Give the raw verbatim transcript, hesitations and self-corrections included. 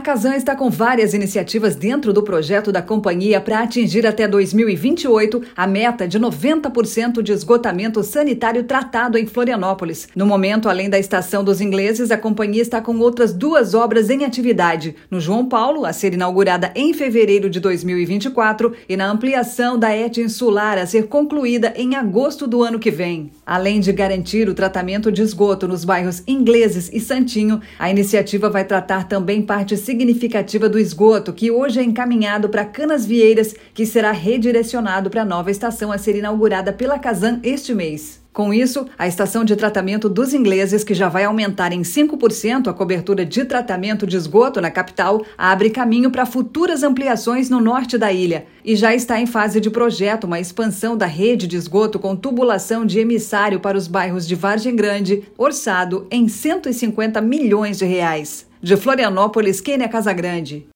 Casan está com várias iniciativas dentro do projeto da companhia para atingir até dois mil e vinte e oito a meta de noventa por cento de esgotamento sanitário tratado em Florianópolis. No momento, além da Estação dos Ingleses, a companhia está com outras duas obras em atividade. No João Paulo, a ser inaugurada em fevereiro de dois mil e vinte e quatro, e na ampliação da E T Insular, a ser concluída em agosto do ano que vem. Além de garantir o tratamento de esgoto nos bairros Ingleses e Santinho, a iniciativa vai tratar também parte significativa do esgoto, que hoje é encaminhado para Canasvieiras, que será redirecionado para a nova estação a ser inaugurada pela Casan este mês. Com isso, a estação de tratamento dos Ingleses, que já vai aumentar em cinco por cento a cobertura de tratamento de esgoto na capital, abre caminho para futuras ampliações no norte da ilha. E já está em fase de projeto uma expansão da rede de esgoto com tubulação de emissário para os bairros de Vargem Grande, orçado em cento e cinquenta milhões de reais. De Florianópolis, Kênia Casagrande.